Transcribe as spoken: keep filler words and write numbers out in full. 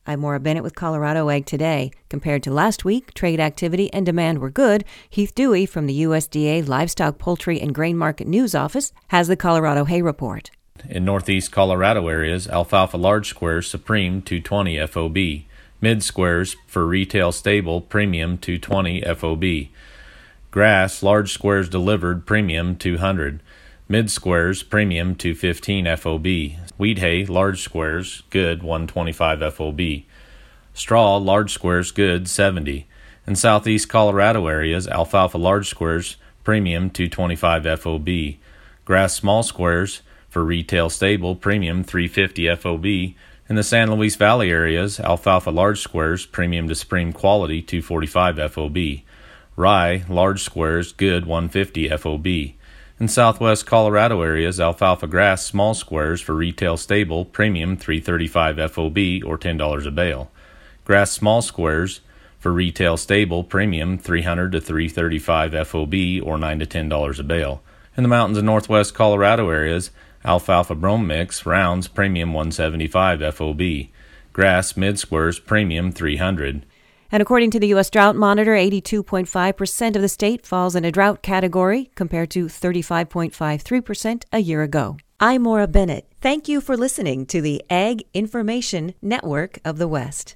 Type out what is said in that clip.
I'm Maura Bennett with Colorado Ag Today. Compared to last week, trade activity and demand were good. Heath Dewey from the U S D A Livestock, Poultry, and Grain Market News Office has the Colorado Hay Report. In northeast Colorado areas, alfalfa large squares Supreme two twenty F O B. Mid squares for retail stable Premium two twenty F O B. Grass large squares delivered Premium two hundred. Mid squares Premium two fifteen F O B. Wheat hay large squares Good one twenty-five F O B. Straw large squares Good seventy. In southeast Colorado areas, alfalfa large squares Premium two twenty-five F O B. Grass small squares for retail stable Premium three fifty F O B. In the San Luis Valley areas, alfalfa large squares Premium to Supreme Quality two forty-five F O B. Rye large squares Good one fifty F O B. In southwest Colorado areas, alfalfa grass small squares for retail stable Premium three thirty-five F O B or ten dollars a bale. Grass small squares for retail stable Premium three hundred to three thirty-five F O B or nine to ten dollars a bale. In the mountains and northwest Colorado areas, alfalfa brome mix rounds Premium one seventy-five F O B. Grass mid squares Premium three hundred. And according to the U S Drought Monitor, eighty-two point five percent of the state falls in a drought category compared to thirty-five point five three percent a year ago. I'm Maura Bennett. Thank you for listening to the Ag Information Network of the West.